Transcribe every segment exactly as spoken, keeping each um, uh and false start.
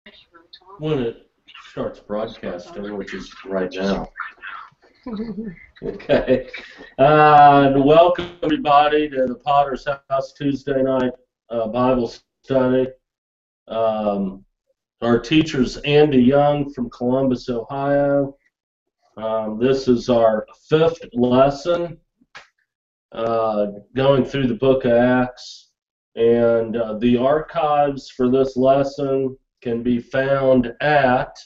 when it starts broadcasting, which is right now. Okay. Uh, and welcome everybody to the Potter's House Tuesday night uh, Bible study. Um, our teacher's Andy Young from Columbus, Ohio. Um, this is our fifth lesson uh, going through the book of Acts. And uh, the archives for this lesson can be found at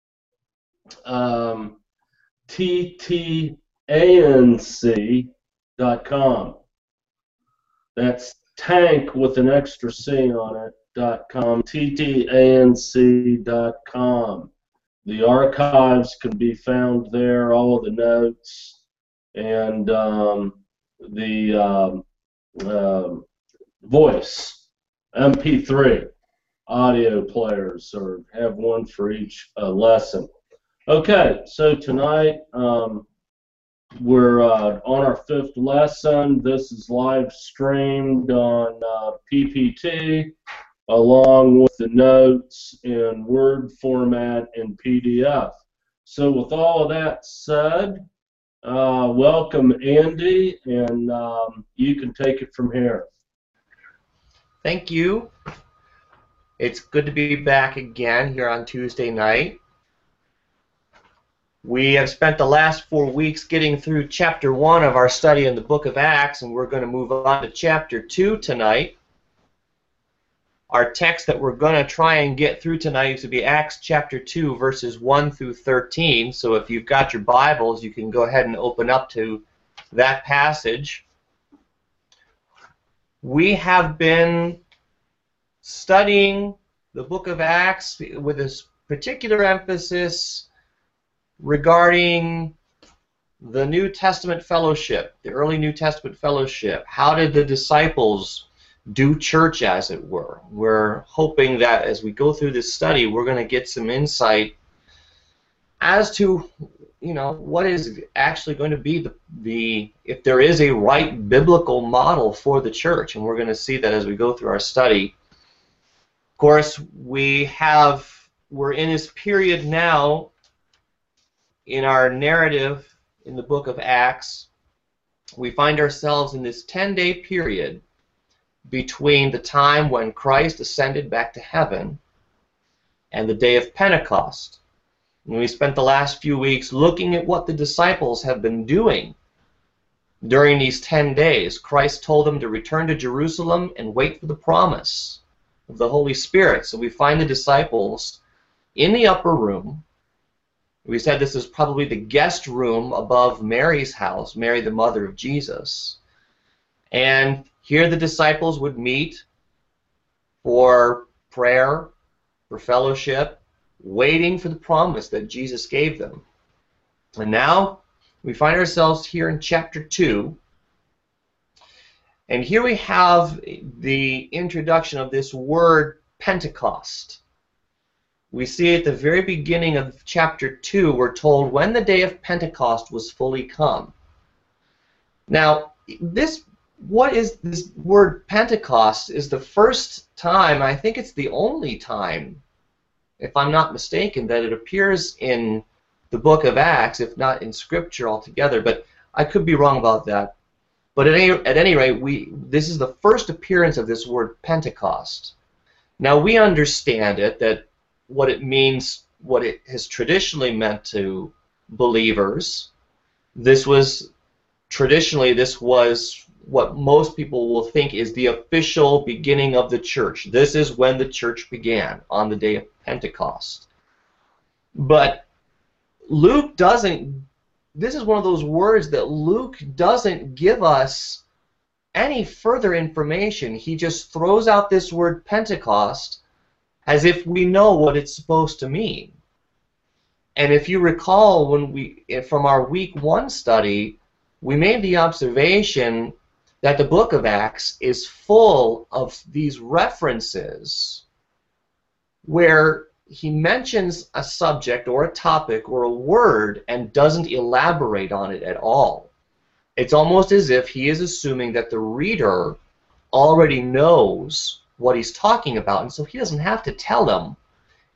um, T T A N C dot com. That's tank with an extra C on it, dot com, T T A N C dot com. The archives can be found there, all of the notes, and um, the um, uh, voice, M P three audio players, or have one for each uh, lesson. Okay, so tonight um, we're uh, on our fifth lesson. This is live streamed on uh, P P T along with the notes in Word format and P D F. So with all of that said, uh, welcome Andy, and um, you can take it from here. Thank you. It's good to be back again here on Tuesday night. We have spent the last four weeks getting through chapter one of our study in the book of Acts, and we're going to move on to chapter two tonight. Our text that we're going to try and get through tonight is to be Acts chapter two, verses one through thirteen. So if you've got your Bibles, you can go ahead and open up to that passage. We have been studying the book of Acts with this particular emphasis regarding the New Testament fellowship, the early New Testament fellowship. How did the disciples do church, as it were? We're hoping that as we go through this study, we're going to get some insight as to, you know, what is actually going to be the, the if there is a right biblical model for the church, and we're going to see that as we go through our study. Of course, we have, we're in this period now in our narrative in the book of Acts. We find ourselves in this ten-day period between the time when Christ ascended back to heaven and the day of Pentecost. And we spent the last few weeks looking at what the disciples have been doing during these ten days. Christ told them to return to Jerusalem and wait for the promise of the Holy Spirit. So we find the disciples in the upper room. We said this is probably the guest room above Mary's house, Mary the mother of Jesus. And here the disciples would meet for prayer, for fellowship, waiting for the promise that Jesus gave them. And now we find ourselves here in chapter two. And here we have the introduction of this word Pentecost. We see at the very beginning of chapter two, we're told when the day of Pentecost was fully come. Now, this, what is this word Pentecost is the first time, I think it's the only time, if I'm not mistaken, that it appears in the book of Acts, if not in Scripture altogether, but I could be wrong about that. But at any, at any rate, we, this is the first appearance of this word Pentecost. Now, we understand it, that what it means, what it has traditionally meant to believers. This was, traditionally, this was what most people will think is the official beginning of the church. This is when the church began, on the day of Pentecost. But Luke doesn't, this is one of those words that Luke doesn't give us any further information. He just throws out this word Pentecost as if we know what it's supposed to mean. And if you recall, when we, from our week one study, we made the observation that the book of Acts is full of these references where he mentions a subject or a topic or a word and doesn't elaborate on it at all. It's almost as if he is assuming that the reader already knows what he's talking about, and so he doesn't have to tell them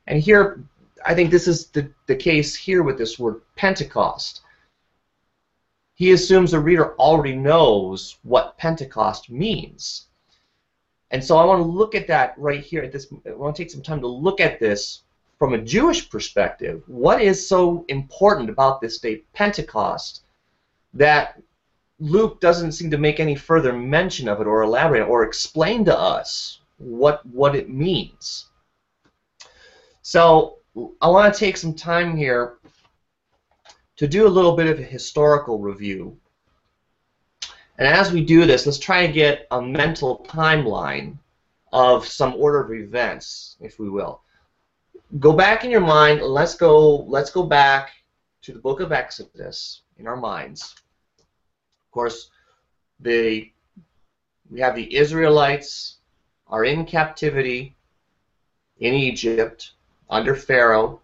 And here, I think this is the, the case here with this word Pentecost. He assumes the reader already knows what Pentecost means. And so I want to look at that right here. At this, I want to take some time to look at this from a Jewish perspective. What is so important about this day, Pentecost, that Luke doesn't seem to make any further mention of it or elaborate or explain to us what, what it means? So I want to take some time here to do a little bit of a historical review. And as we do this, let's try and get a mental timeline of some order of events, if we will. Go back in your mind. Let's go. Let's go back to the book of Exodus in our minds. Of course, the we have the Israelites are in captivity in Egypt under Pharaoh.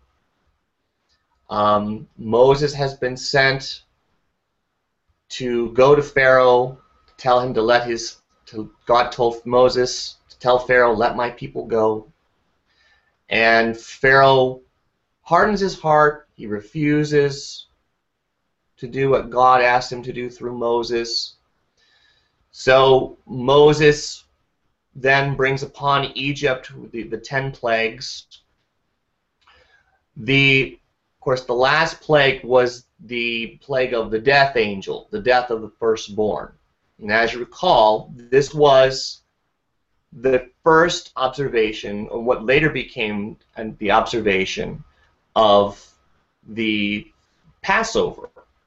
Um, Moses has been sent to go to Pharaoh, to tell him to let his. To, God told Moses to tell Pharaoh, "Let my people go." And Pharaoh hardens his heart. He refuses to do what God asked him to do through Moses. So Moses then brings upon Egypt the, the ten plagues. The, of course, the last plague was the plague of the death angel, the death of the firstborn. And as you recall, this was the first observation, or what later became the observation of the Passover.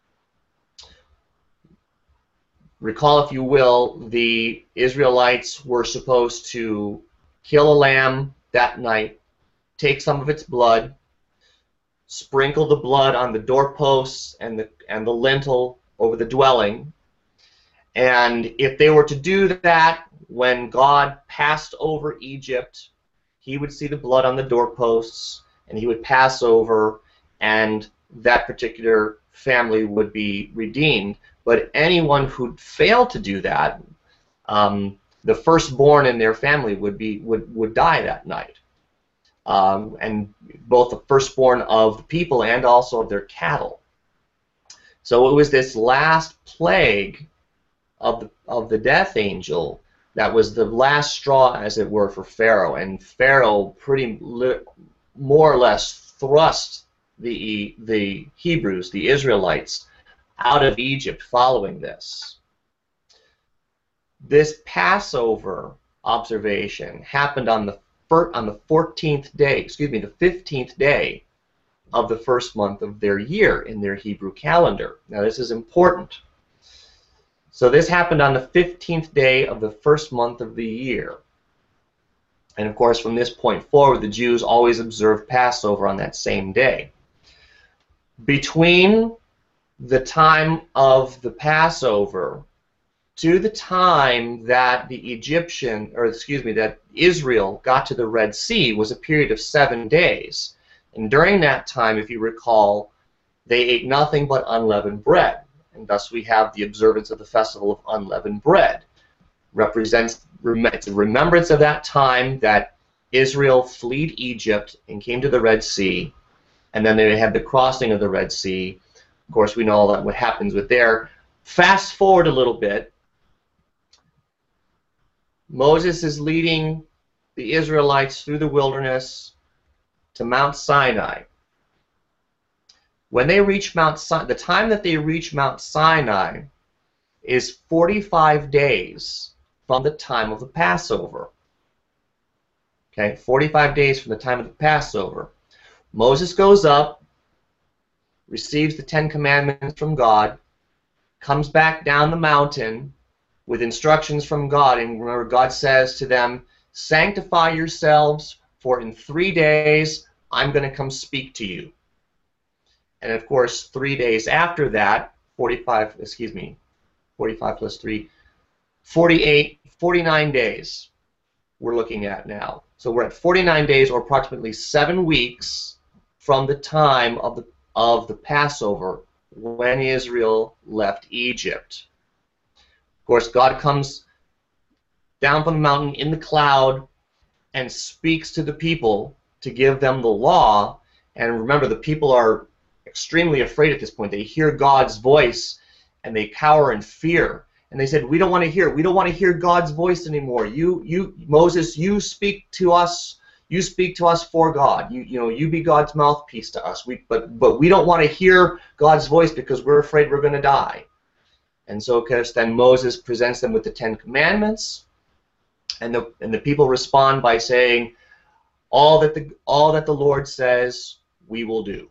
Recall, if you will, the Israelites were supposed to kill a lamb that night, take some of its blood, sprinkle the blood on the doorposts and the, and the lintel over the dwelling. And if they were to do that, when God passed over Egypt, he would see the blood on the doorposts, and he would pass over, and that particular family would be redeemed. But anyone who failed to do that, um, the firstborn in their family would be would would die that night, um, and both the firstborn of the people and also of their cattle. So it was this last plague of the of the death angel that was the last straw, as it were, for Pharaoh, and Pharaoh pretty li more or less thrust the the Hebrews, the Israelites, out of Egypt following this. This Passover observation happened on the fir on the fourteenth day, excuse me, the fifteenth day of the first month of their year in their Hebrew calendar. Now this is important. So this happened on the fifteenth day of the first month of the year. And of course, from this point forward, the Jews always observed Passover on that same day. Between the time of the Passover to the time that the Egyptian, or excuse me, that Israel got to the Red Sea was a period of seven days. And during that time, if you recall, they ate nothing but unleavened bread. And thus we have the observance of the festival of unleavened bread. Represents, it's a remembrance of that time that Israel fled Egypt and came to the Red Sea, and then they had the crossing of the Red Sea. Of course, we know all that what happens with there. Fast forward a little bit. Moses is leading the Israelites through the wilderness to Mount Sinai. When they reach Mount Sinai, the time that they reach Mount Sinai is forty-five days from the time of the Passover. Okay, forty-five days from the time of the Passover. Moses goes up, receives the Ten Commandments from God, comes back down the mountain with instructions from God. And remember, God says to them, "Sanctify yourselves, for in three days I'm going to come speak to you." And of course, three days after that, forty-five, excuse me, forty-five plus three, forty-eight, forty-nine days we're looking at now. So we're at forty-nine days, or approximately seven weeks from the time of the of the Passover when Israel left Egypt. Of course, God comes down from the mountain in the cloud and speaks to the people to give them the law. And remember, the people are extremely afraid at this point. They hear God's voice and they cower in fear. And they said, we don't want to hear. We don't want to hear God's voice anymore. You, you, Moses, you speak to us. You speak to us for God. You, you know, you be God's mouthpiece to us. We, but, but we don't want to hear God's voice because we're afraid we're going to die. And so, of course, then Moses presents them with the Ten Commandments, and the and the people respond by saying, all that the all that the Lord says, we will do.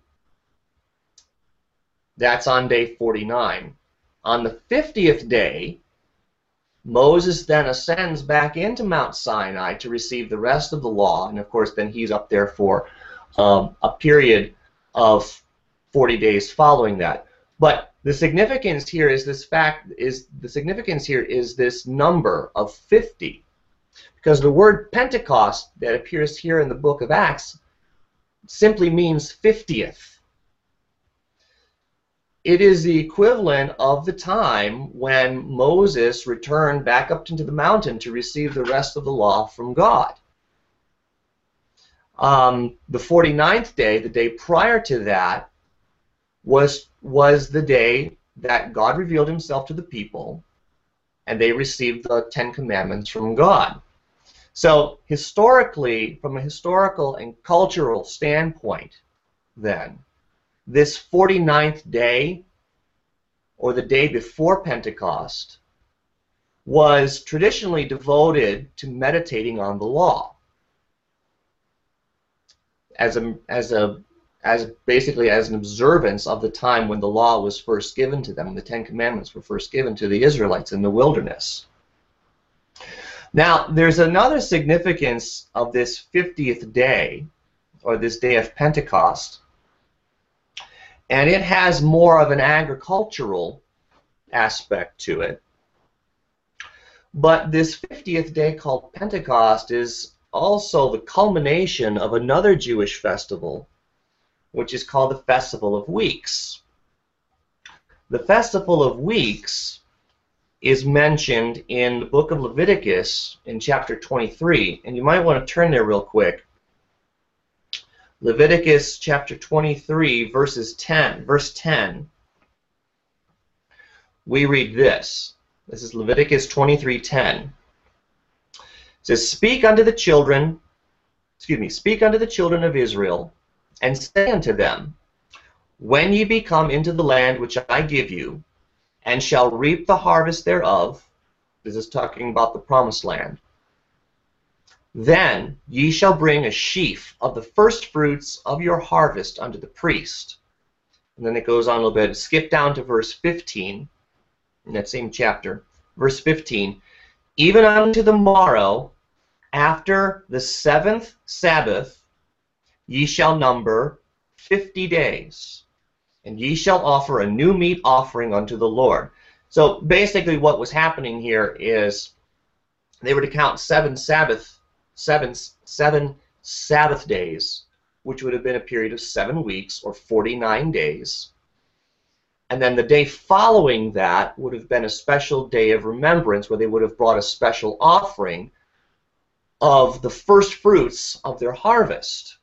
That's on day forty-nine. On the fiftieth day, Moses then ascends back into Mount Sinai to receive the rest of the law, and of course then he's up there for um, a period of forty days following that. But the significance here is this fact is the significance here is this number of fifty, because the word Pentecost that appears here in the book of Acts simply means fiftieth. It is the equivalent of the time when Moses returned back up into the mountain to receive the rest of the law from God. Um, the forty-ninth day, the day prior to that, was, was the day that God revealed himself to the people, and they received the Ten Commandments from God. So historically, from a historical and cultural standpoint, then, this forty-ninth day, or the day before Pentecost, was traditionally devoted to meditating on the law, as a as a as basically as an observance of the time when the law was first given to them, when the Ten Commandments were first given to the Israelites in the wilderness. Now, there's another significance of this fiftieth day, or this day of Pentecost, and it has more of an agricultural aspect to it. But this fiftieth day called Pentecost is also the culmination of another Jewish festival, which is called the Festival of Weeks. The Festival of Weeks is mentioned in the book of Leviticus in chapter twenty-three, and you might want to turn there real quick. Leviticus chapter twenty-three, verses ten, verse ten. We read this. This is Leviticus twenty-three ten. It says, "Speak unto the children, excuse me, speak unto the children of Israel, and say unto them, when ye be come into the land which I give you, and shall reap the harvest thereof," this is talking about the promised land, "then ye shall bring a sheaf of the first fruits of your harvest unto the priest." And then it goes on a little bit. Skip down to verse fifteen in that same chapter. Verse fifteen, "Even unto the morrow, after the seventh Sabbath, ye shall number fifty days, and ye shall offer a new meat offering unto the Lord." So basically what was happening here is they were to count seven Sabbath, seven, seven Sabbath days, which would have been a period of seven weeks or forty-nine days. And then the day following that would have been a special day of remembrance where they would have brought a special offering of the first fruits of their harvest.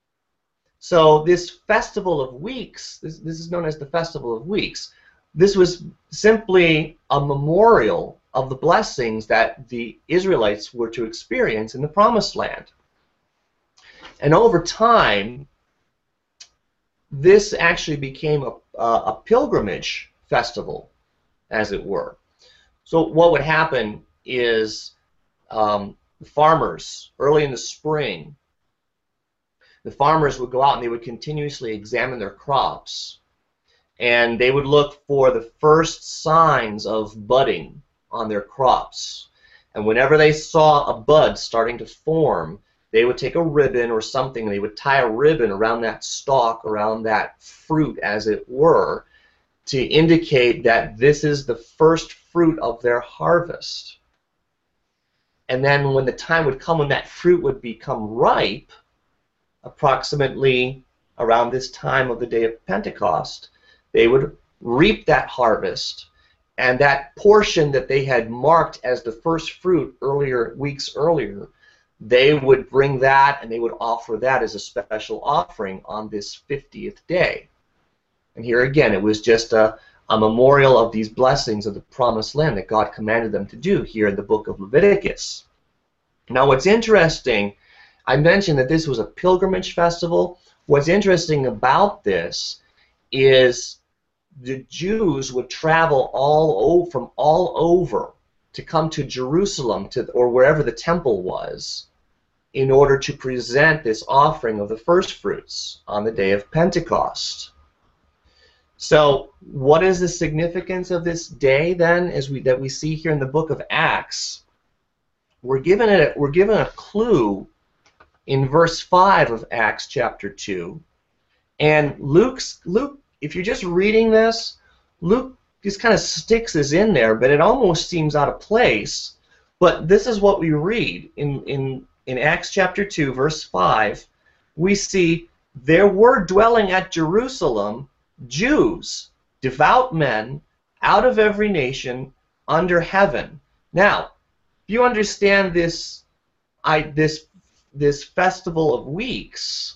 So this Festival of Weeks, this, this is known as the Festival of Weeks, this was simply a memorial of the blessings that the Israelites were to experience in the Promised Land. And over time, this actually became a, a pilgrimage festival, as it were. So what would happen is um, the farmers, early in the spring, the farmers would go out and they would continuously examine their crops, and they would look for the first signs of budding on their crops. And whenever they saw a bud starting to form, they would take a ribbon or something and they would tie a ribbon around that stalk, around that fruit as it were, to indicate that this is the first fruit of their harvest. And then when the time would come when that fruit would become ripe, approximately around this time of the day of Pentecost, they would reap that harvest, and that portion that they had marked as the first fruit earlier, weeks earlier, they would bring that and they would offer that as a special offering on this fiftieth day. And here again, it was just a, a memorial of these blessings of the promised land that God commanded them to do here in the book of Leviticus. Now what's interesting, I mentioned that this was a pilgrimage festival. What's interesting about this is the Jews would travel all over, from all over to come to Jerusalem to, or wherever the temple was, in order to present this offering of the first fruits on the day of Pentecost. So what is the significance of this day then, as we that we see here in the book of Acts? We're given a, we're given a clue in verse five of Acts chapter two. And Luke's, Luke, if you're just reading this, Luke just kind of sticks this in there, but it almost seems out of place. But this is what we read in, in, in Acts chapter two, verse five. We see, there were dwelling at Jerusalem Jews, devout men, out of every nation under heaven. Now, if you understand this, I, this, this festival of weeks,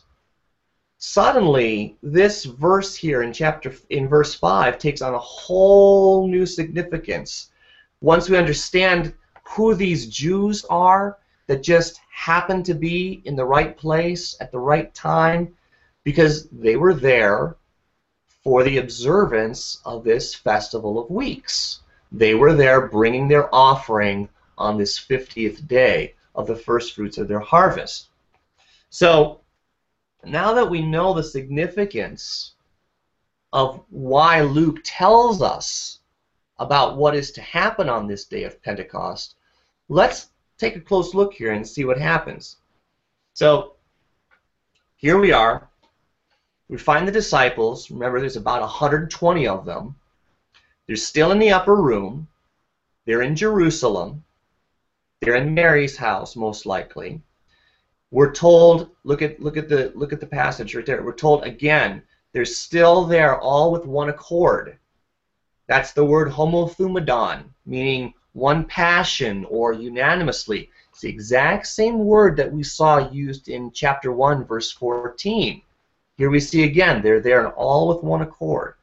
suddenly this verse here in chapter in verse five takes on a whole new significance. Once we understand who these Jews are that just happen to be in the right place at the right time, because they were there for the observance of this festival of weeks. They were there bringing their offering on this fiftieth day of the first fruits of their harvest. So now that we know the significance of why Luke tells us about what is to happen on this day of Pentecost, let's take a close look here and see what happens. So here we are. We find the disciples. Remember, there's about one hundred twenty of them. They're still in the upper room. They're in Jerusalem. They're in Mary's house, most likely. We're told, look at look at the look at the passage right there. We're told again, they're still there, all with one accord. That's the word homothumadon, meaning one passion or unanimously. It's the exact same word that we saw used in chapter one, verse fourteen. Here we see again, they're there and all with one accord.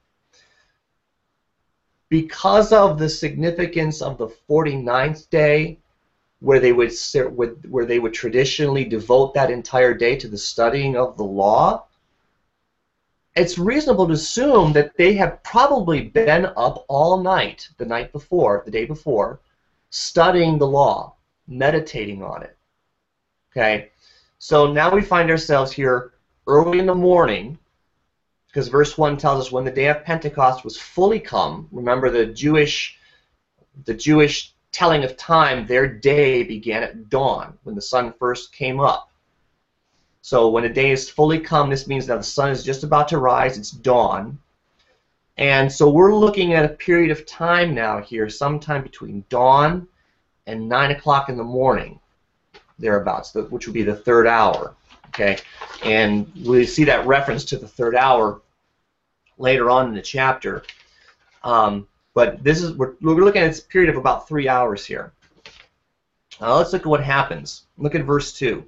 Because of the significance of the forty-ninth day, where they would where they would traditionally devote that entire day to the studying of the law, it's reasonable to assume that they have probably been up all night, the night before, the day before, studying the law, meditating on it. Okay, so now we find ourselves here early in the morning, because verse one tells us when the day of Pentecost was fully come. Remember, the Jewish, the Jewish telling of time, their day began at dawn, when the sun first came up. So when a day is fully come, this means that the sun is just about to rise, it's dawn. And so we're looking at a period of time now here, sometime between dawn and nine o'clock in the morning, thereabouts, which would be the third hour. Okay, and we see that reference to the third hour later on in the chapter. Um, but this is we're, we're looking at this period of about three hours here. Now let's look at what happens. Look at verse two.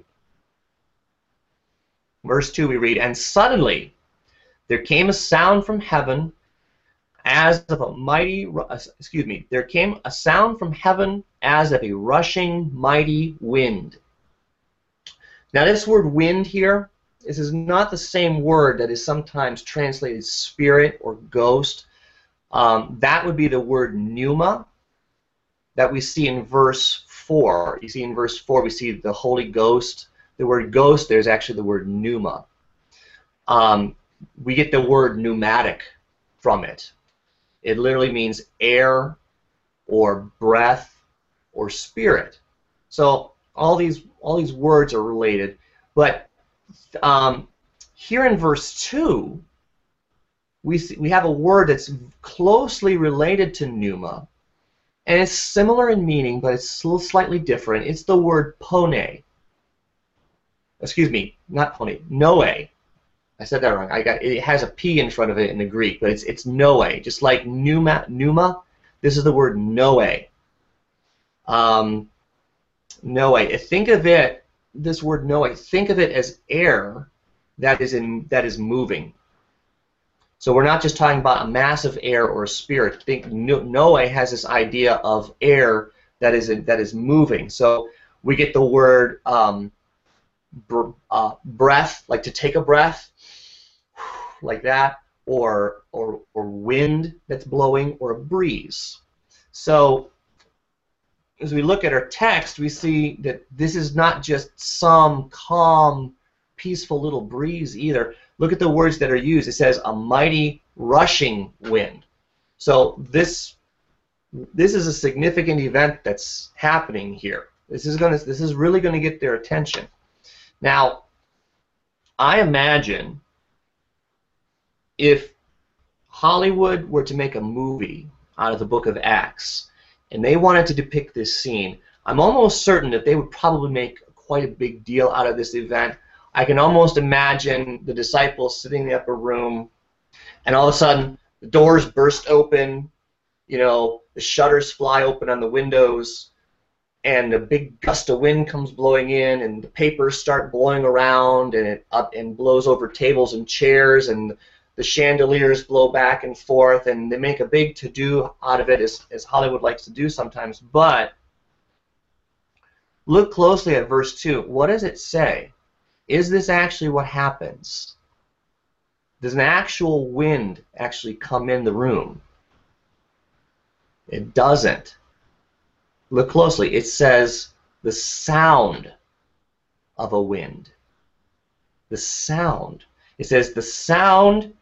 Verse two we read, "And suddenly there came a sound from heaven as of a mighty, excuse me, there came a sound from heaven as of a rushing mighty wind." Now this word wind here, this is not the same word that is sometimes translated spirit or ghost. Um, that would be the word pneuma that we see in verse four. You see in verse four we see the Holy Ghost. The word ghost, there's actually the word pneuma. Um, we get the word pneumatic from it. It literally means air or breath or spirit. So all these all these words are related, but um, here in verse two, we see, we have a word that's closely related to pneuma, and it's similar in meaning, but it's a little slightly different. It's the word pone. Excuse me, not pone, noe. I said that wrong. I got it has a p in front of it in the Greek, but it's it's noe, just like pneuma. Pneuma. This is the word noe. Um, Noe. Think of it this word Noe, think of it as air that is in that is moving. So we're not just talking about a mass of air or a spirit. Think Noe has this idea of air that is in, that is moving. So we get the word um, br uh, breath, like to take a breath, like that, or or or wind that's blowing, or a breeze. So as we look at our text, we see that this is not just some calm, peaceful little breeze either. Look at the words that are used. It says a mighty rushing wind. So this this is a significant event that's happening here. This is going to this is really going to get their attention. Now, I imagine if Hollywood were to make a movie out of the book of Acts and they wanted to depict this scene, I'm almost certain that they would probably make quite a big deal out of this event. I can almost imagine the disciples sitting in the upper room, and all of a sudden the doors burst open, you know, the shutters fly open on the windows, and a big gust of wind comes blowing in, and the papers start blowing around, and it up and blows over tables and chairs, and the chandeliers blow back and forth, and they make a big to-do out of it, as, as Hollywood likes to do sometimes. But look closely at verse two. What does it say? Is this actually what happens? Does an actual wind actually come in the room? It doesn't. Look closely. It says the sound of a wind. The sound. It says the sound,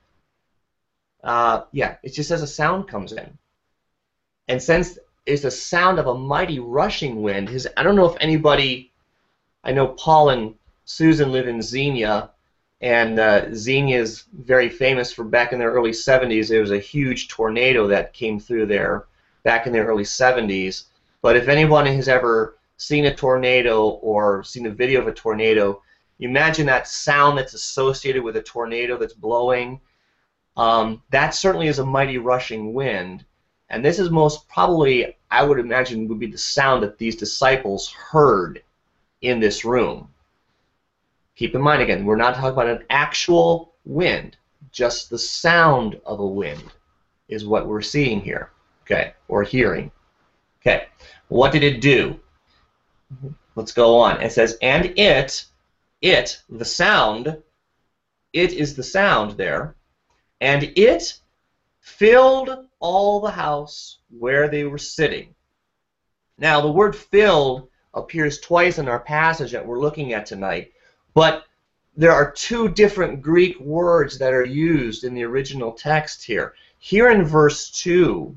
uh, yeah, it just says a sound comes in. And since it's the sound of a mighty rushing wind, his, I don't know if anybody, I know Paul and Susan live in Xenia, and uh, Xenia is very famous for back in the early seventies. There was a huge tornado that came through there back in the early seventies. But if anyone has ever seen a tornado or seen a video of a tornado, you imagine that sound that's associated with a tornado that's blowing. Um, that certainly is a mighty rushing wind. And this is most probably, I would imagine, would be the sound that these disciples heard in this room. Keep in mind, again, we're not talking about an actual wind. Just the sound of a wind is what we're seeing here, okay, or hearing. Okay, what did it do? Let's go on. It says, and it, it, the sound, it is the sound there, and it filled all the house where they were sitting. Now, the word filled appears twice in our passage that we're looking at tonight, but there are two different Greek words that are used in the original text here. Here in verse two,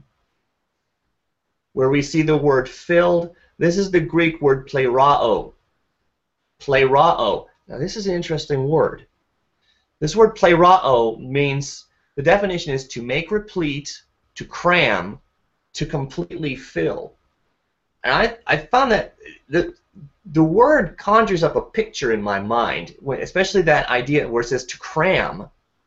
where we see the word filled, this is the Greek word plerao. Plerao. Now, this is an interesting word. This word plerao means, the definition is to make replete, to cram, to completely fill. And I, I found that the, the word conjures up a picture in my mind, when, especially that idea where it says to cram.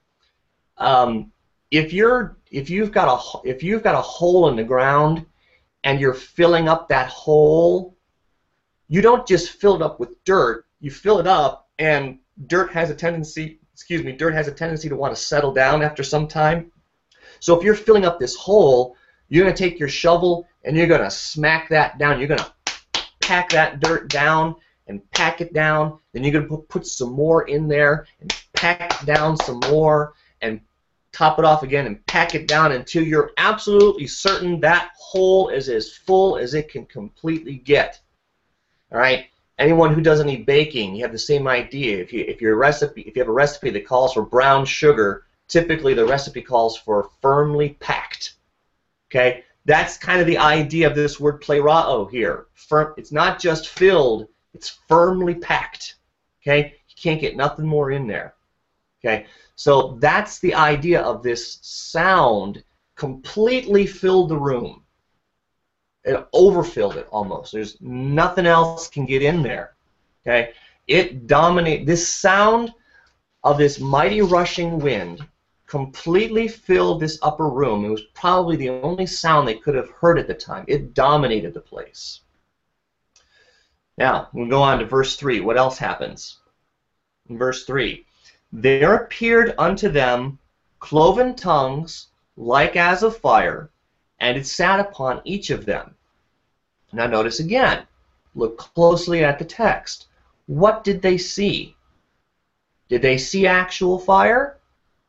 Um, if you're if you've got a if you've got a hole in the ground and you're filling up that hole, you don't just fill it up with dirt. You fill it up, and dirt has a tendency excuse me dirt has a tendency to want to settle down after some time. So if you're filling up this hole, you're going to take your shovel and you're going to smack that down. You're going to pack that dirt down and pack it down. Then you're going to put some more in there and pack down some more and top it off again and pack it down until you're absolutely certain that hole is as full as it can completely get. All right. Anyone who does any baking, you have the same idea. If you if your recipe if you have a recipe that calls for brown sugar, typically the recipe calls for firmly packed. Okay. That's kind of the idea of this word plerao here. Firm, it's not just filled, it's firmly packed. Okay? You can't get nothing more in there. Okay? So that's the idea of this sound completely filled the room. It overfilled it almost. There's nothing else can get in there. Okay? It dominates. This sound of this mighty rushing wind completely filled this upper room. It was probably the only sound they could have heard at the time. It dominated the place. Now, we'll go on to verse three. What else happens? In verse three, there appeared unto them cloven tongues like as of fire, and it sat upon each of them. Now notice again, look closely at the text. What did they see? Did they see actual fire?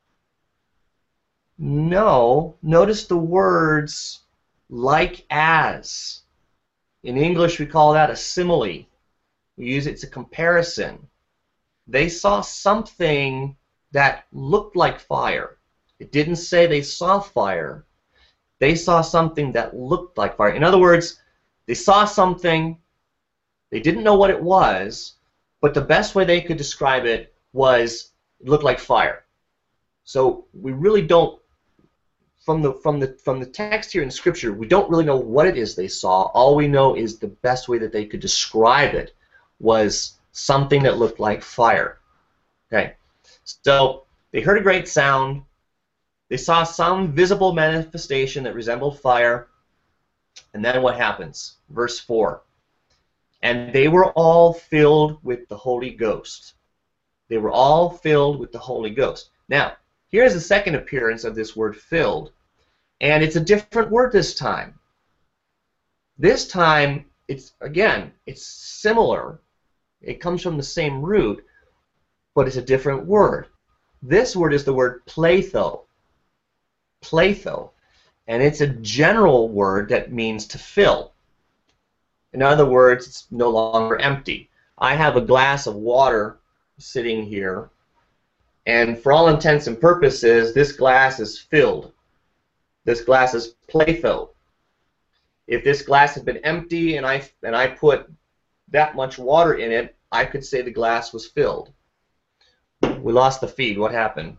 No. Notice the words like as. In English we call that a simile. We use it as a comparison. They saw something that looked like fire. It didn't say they saw fire. They saw something that looked like fire. In other words, they saw something, they didn't know what it was, but the best way they could describe it was it looked like fire. So we really don't, from the from the from the text here in Scripture, we don't really know what it is they saw. All we know is the best way that they could describe it was something that looked like fire. Okay, so they heard a great sound. They saw some visible manifestation that resembled fire. And then what happens? Verse four. And they were all filled with the Holy Ghost. They were all filled with the Holy Ghost. Now, here's the second appearance of this word filled. And it's a different word this time. This time, it's again, it's similar. It comes from the same root, but it's a different word. This word is the word pletho. Pletho. And it's a general word that means to fill. In other words, it's no longer empty. I have a glass of water sitting here, and for all intents and purposes, this glass is filled. This glass is pletho. If this glass had been empty and I and I put that much water in it, I could say the glass was filled. We lost the feed. What happened?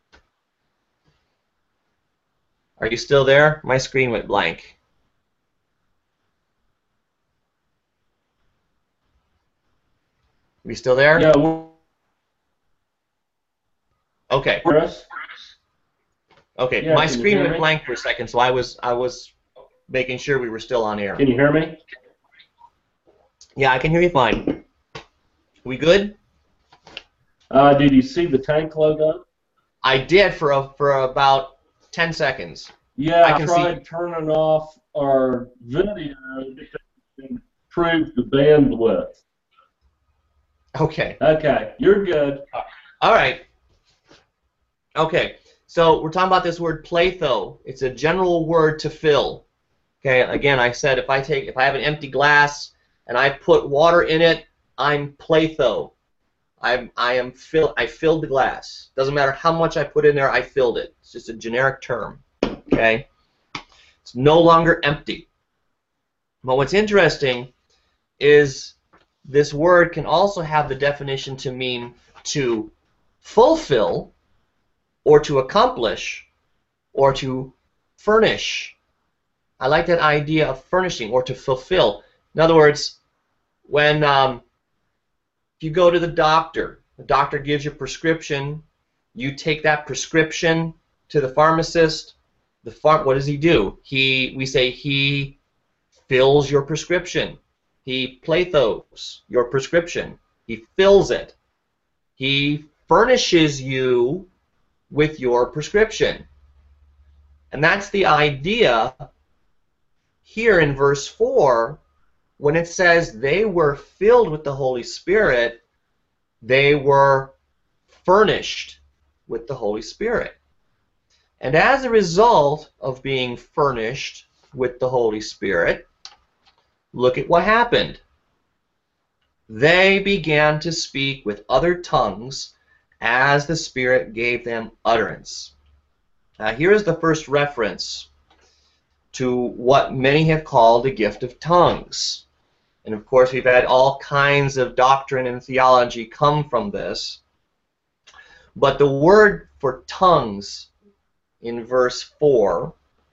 Are you still there? My screen went blank. Are you still there? Yeah. We're, okay. Chris? Okay. Yeah, My can you screen hear went me? blank for a second, so I was I was making sure we were still on air. Can you hear me? Yeah, I can hear you fine. We good? Uh, did you see the tank logo? I did for a, for about ten seconds. Yeah, I I, can tried see. turning off our video because it improved the bandwidth. Okay. Okay, you're good. All right. Okay. So we're talking about this word pletho. It's a general word to fill. Okay. Again, I said if I take if I have an empty glass and I put water in it, I'm pletho. I'm I am fill I filled the glass. Doesn't matter how much I put in there, I filled it. It's just a generic term. Okay. It's no longer empty. But what's interesting is this word can also have the definition to mean to fulfill, or to accomplish, or to furnish. I like that idea of furnishing, or to fulfill. In other words, when um, you go to the doctor, the doctor gives you a prescription, you take that prescription to the pharmacist, the phar what does he do? He, we say he fills your prescription. He plethos your prescription. He fills it. He furnishes you with your prescription. And that's the idea here in verse four when it says they were filled with the Holy Spirit, they were furnished with the Holy Spirit. And as a result of being furnished with the Holy Spirit, look at what happened. They began to speak with other tongues as the Spirit gave them utterance. Now, here is the first reference to what many have called the gift of tongues. And of course, we've had all kinds of doctrine and theology come from this. But the word for tongues in verse four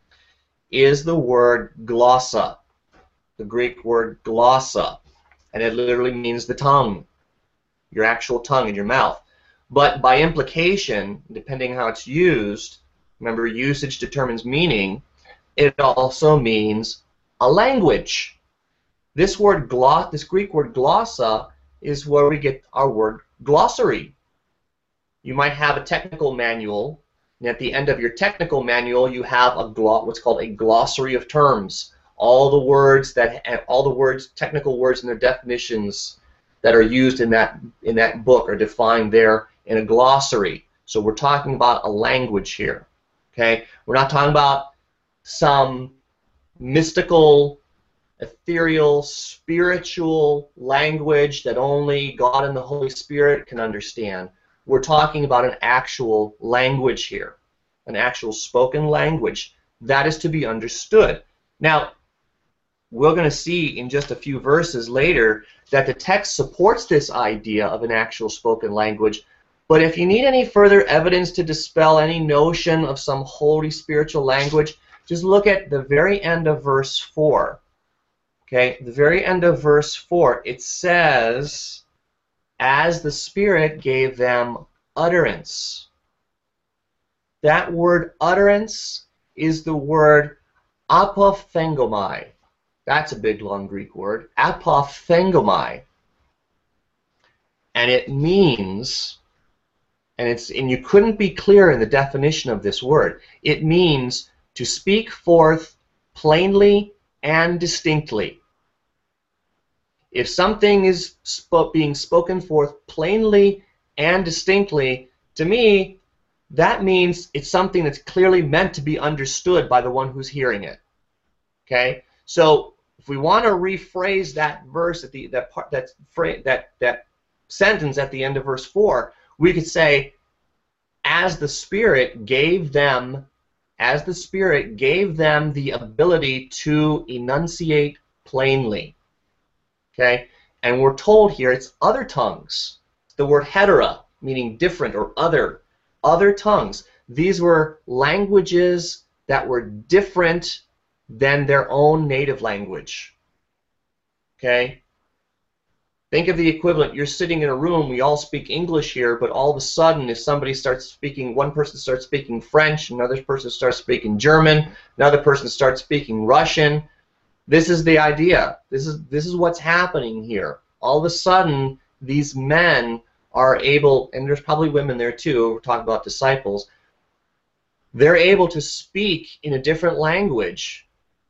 is the word glossa, the Greek word glossa, and it literally means the tongue, your actual tongue in your mouth. But by implication, depending how it's used, remember usage determines meaning, it also means a language. This word gloss, this Greek word glossa, is where we get our word glossary. You might have a technical manual, and at the end of your technical manual, you have a glo what's called a glossary of terms. All the words that, all the words, technical words and their definitions that are used in that in that book are defined there in a glossary. So we're talking about a language here. Okay, we're not talking about some mystical, ethereal, spiritual language that only God and the Holy Spirit can understand. We're talking about an actual language here, an actual spoken language that is to be understood. Now, we're going to see in just a few verses later that the text supports this idea of an actual spoken language, but if you need any further evidence to dispel any notion of some holy spiritual language, just look at the very end of verse four. Okay, the very end of verse four, it says, as the Spirit gave them utterance. That word utterance is the word apophthegomai. That's a big, long Greek word, apophthegomai. And it means, and it's and you couldn't be clearer in the definition of this word, it means to speak forth plainly and distinctly. If something is sp being spoken forth plainly and distinctly, to me, that means it's something that's clearly meant to be understood by the one who's hearing it. Okay? So if we want to rephrase that verse at the that part that that that sentence at the end of verse four, we could say, as the Spirit gave them, as the Spirit gave them the ability to enunciate plainly. Okay? And we're told here it's other tongues. The word hetera, meaning different or other. Other tongues. These were languages that were different than their own native language. Okay? Think of the equivalent. You're sitting in a room, we all speak English here, but all of a sudden if somebody starts speaking, one person starts speaking French, another person starts speaking German, another person starts speaking Russian. This is the idea. This is, this is what's happening here. All of a sudden, these men are able, and there's probably women there too, we're talking about disciples, they're able to speak in a different language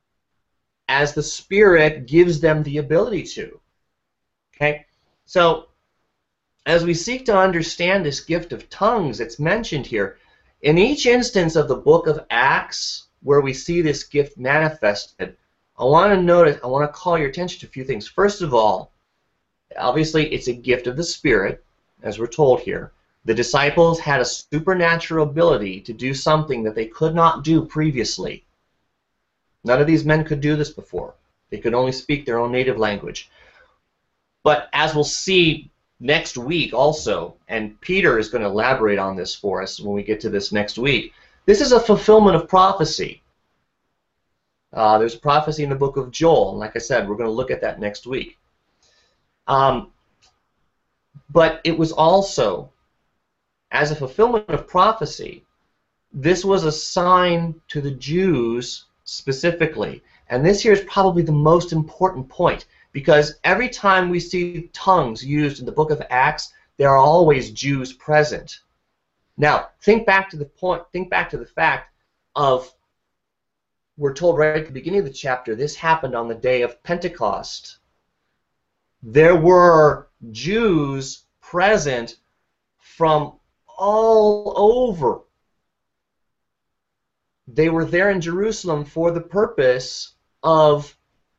as the Spirit gives them the ability to. Okay? So, as we seek to understand this gift of tongues that's mentioned here, in each instance of the book of Acts where we see this gift manifested, I want to notice, I want to call your attention to a few things. First of all, obviously it's a gift of the Spirit, as we're told here. The disciples had a supernatural ability to do something that they could not do previously. None of these men could do this before. They could only speak their own native language. But as we'll see next week also, and Peter is going to elaborate on this for us when we get to this next week, this is a fulfillment of prophecy. Uh, there's a prophecy in the book of Joel, and like I said, we're going to look at that next week. Um, but it was also, as a fulfillment of prophecy, this was a sign to the Jews specifically. And this here is probably the most important point, because every time we see tongues used in the book of Acts, there are always Jews present. Now, think back to the point, think back to the fact of, we're told right at the beginning of the chapter, this happened on the day of Pentecost. There were Jews present from all over. They were there in Jerusalem for the purpose of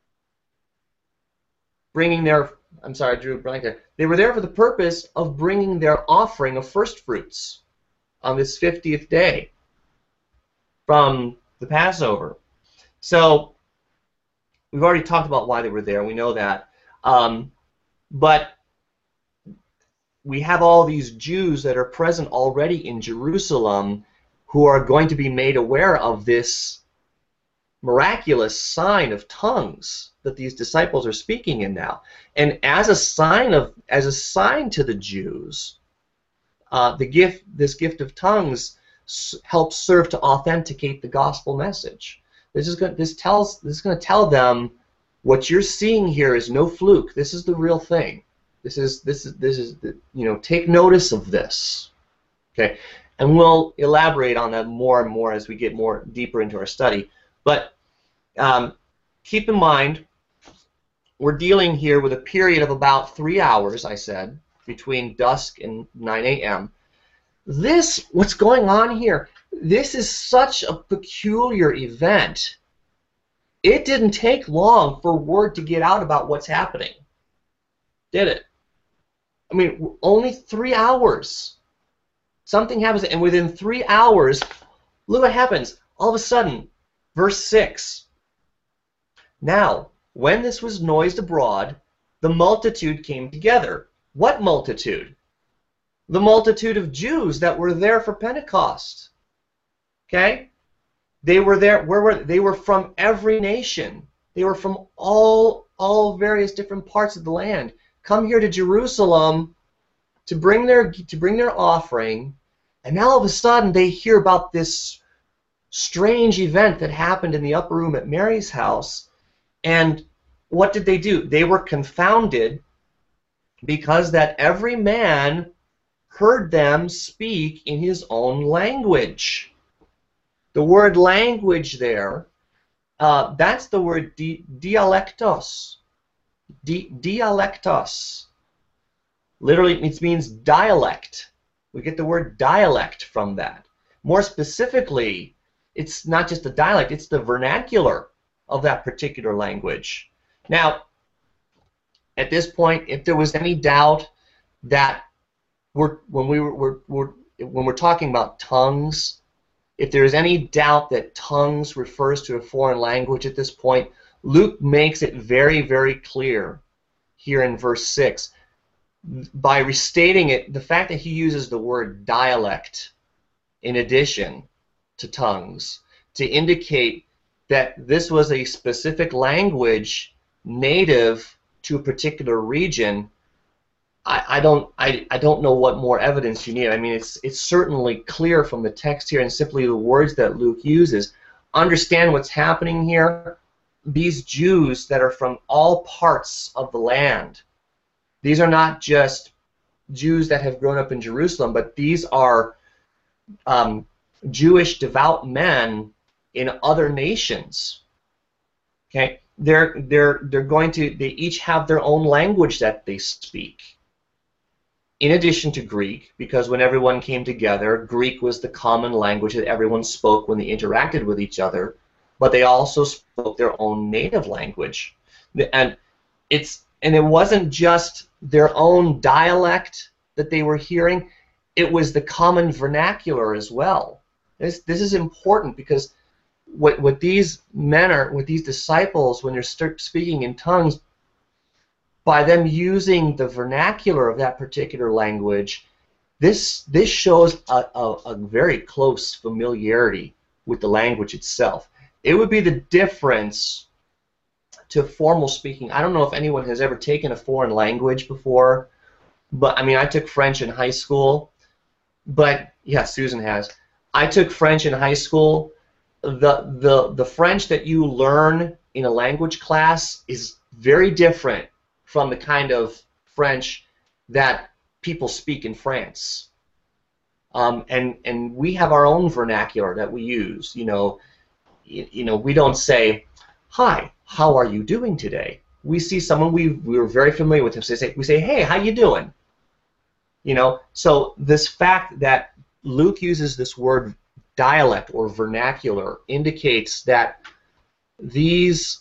bringing their, I'm sorry, I drew a blank there. They were there for the purpose of bringing their offering of first fruits on this fiftieth day from the Passover. So we've already talked about why they were there. We know that. Um, but we have all these Jews that are present already in Jerusalem who are going to be made aware of this miraculous sign of tongues that these disciples are speaking in now. And as a sign of, as a sign to the Jews, uh, the gift, this gift of tongues helps serve to authenticate the gospel message. This is going, this tells, this is going to tell them What you're seeing here is no fluke. This is the real thing. This is this is this is the, you know, take notice of this. Okay, and we'll elaborate on that more and more as we get more deeper into our study. But um, keep in mind, we're dealing here with a period of about three hours, I said, between dusk and nine A M This, what's going on here, this is such a peculiar event. It didn't take long for word to get out about what's happening, did it? I mean, only three hours. Something happens, and within three hours, look what happens. All of a sudden, verse six. Now, when this was noised abroad, the multitude came together. What multitude? The multitude of Jews that were there for Pentecost. Okay? They were there. Where were they? They were from every nation. They were from all all various different parts of the land. Come here to Jerusalem to bring their to bring their offering, and now all of a sudden they hear about this strange event that happened in the upper room at Mary's house. And what did they do? They were confounded because that every man heard them speak in his own language. The word language there, uh, that's the word di dialectos. Di dialectos. Literally, it means dialect. We get the word dialect from that. More specifically, it's not just a dialect, it's the vernacular of that particular language. Now, at this point, if there was any doubt that we're, when, we were, we're, we're, when we're talking about tongues, if there is any doubt that tongues refers to a foreign language at this point, Luke makes it very, very clear here in verse six. By restating it, the fact that he uses the word dialect in addition to tongues to indicate that this was a specific language native to a particular region, I, I don't I, I don't know what more evidence you need. I mean, it's it's certainly clear from the text here and simply the words that Luke uses. Understand what's happening here. These Jews that are from all parts of the land, these are not just Jews that have grown up in Jerusalem, but these are um, Jewish devout men in other nations. Okay, they're they're they're going to they each have their own language that they speak. In addition to Greek, because when everyone came together, Greek was the common language that everyone spoke when they interacted with each other, but they also spoke their own native language. And it's and it wasn't just their own dialect that they were hearing, it was the common vernacular as well. This this is important because what what these men are, what these disciples, when they're start speaking in tongues, by them using the vernacular of that particular language, this this shows a, a, a very close familiarity with the language itself. It would be the difference to formal speaking. I don't know if anyone has ever taken a foreign language before, but I mean, I took French in high school, but yeah, Susan has. I took French in high school. The, the, the French that you learn in a language class is very different from the kind of French that people speak in France. Um, and, and we have our own vernacular that we use. You know, you, you know, we don't say, "Hi, how are you doing today?" We see someone we, we were very familiar with him, so say, we say, "Hey, how you doing?" You know, so this fact that Luke uses this word dialect or vernacular indicates that these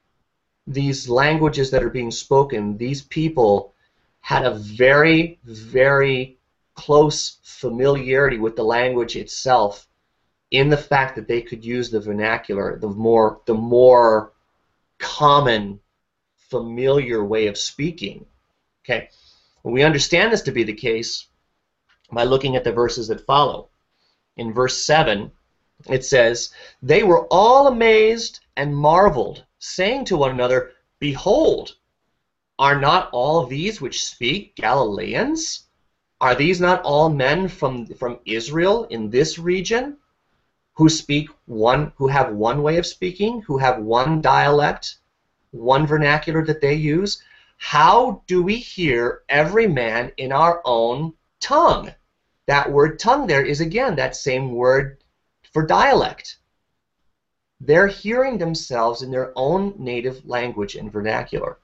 these languages that are being spoken, these people had a very, very close familiarity with the language itself, in the fact that they could use the vernacular, the more the more common, familiar way of speaking. Okay, we understand this to be the case by looking at the verses that follow. In verse seven, it says, "They were all amazed and marveled, saying to one another, Behold, are not all these which speak Galileans? Are these not all men from from Israel in this region, who speak one, who have one way of speaking, who have one dialect, one vernacular that they use. How do we hear every man in our own tongue? That word tongue there is, again, that same word for dialect. They're hearing themselves in their own native language and vernacular.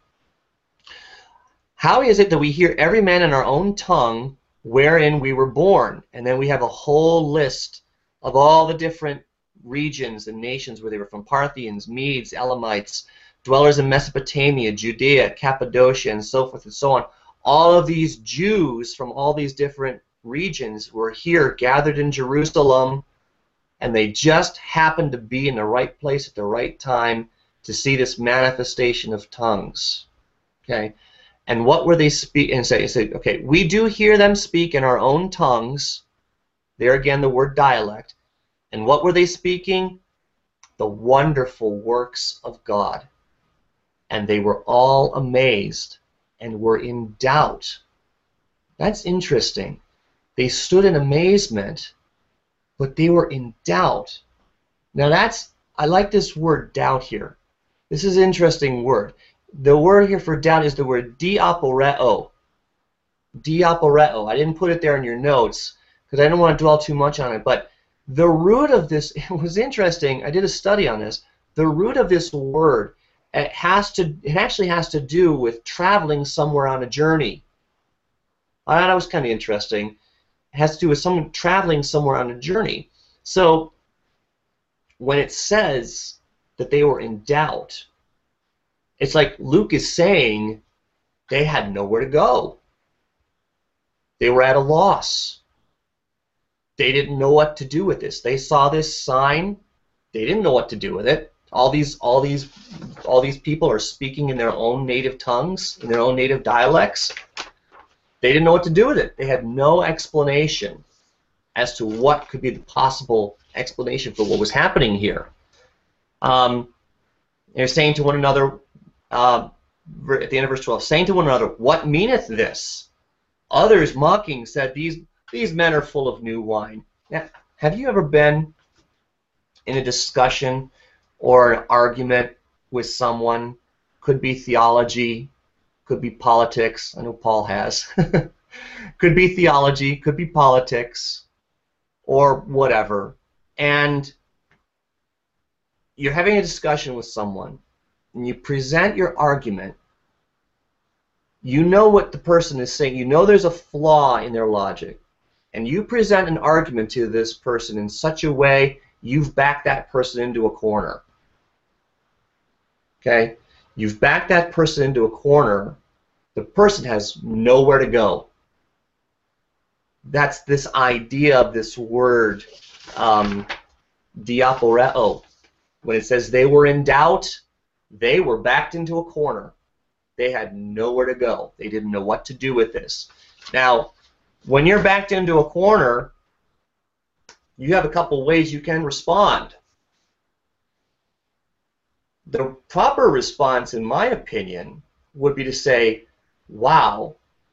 How is it that we hear every man in our own tongue wherein we were born? And then we have a whole list of all the different regions and nations where they were from: Parthians, Medes, Elamites, dwellers in Mesopotamia, Judea, Cappadocia, and so forth and so on. All of these Jews from all these different regions were here gathered in Jerusalem, and they just happened to be in the right place at the right time to see this manifestation of tongues. Okay, and what were they speak? And say, say, okay, we do hear them speak in our own tongues. There again, the word dialect. And what were they speaking? The wonderful works of God. And they were all amazed and were in doubt. That's interesting. They stood in amazement, but they were in doubt. Now that's, I like this word doubt here. This is an interesting word. The word here for doubt is the word diaporeo. Diaporeo. I didn't put it there in your notes because I don't want to dwell too much on it, but the root of this, it was interesting, I did a study on this. The root of this word, it has to, it actually has to do with traveling somewhere on a journey. I thought that was kind of interesting. It has to do with someone traveling somewhere on a journey. So when it says that they were in doubt, it's like Luke is saying they had nowhere to go. They were at a loss. They didn't know what to do with this. They saw this sign. They didn't know what to do with it. All these, all these, all these people are speaking in their own native tongues, in their own native dialects. They didn't know what to do with it. They had no explanation as to what could be the possible explanation for what was happening here. Um, they're saying to one another, uh, at the end of verse twelve, saying to one another, "What meaneth this?" Others mocking said, "These these men are full of new wine." Now, have you ever been in a discussion or an argument with someone? Could be theology, could be politics. I know Paul has. Could be theology, could be politics, or whatever. And you're having a discussion with someone, and you present your argument. You know what the person is saying. You know there's a flaw in their logic. And you present an argument to this person in such a way you've backed that person into a corner. Okay? You've backed that person into a corner. The person has nowhere to go. That's this idea of this word, um, diaporeo. When it says they were in doubt, they were backed into a corner. They had nowhere to go. They didn't know what to do with this. Now, when you're backed into a corner, you have a couple ways you can respond. The proper response, in my opinion, would be to say, "Wow,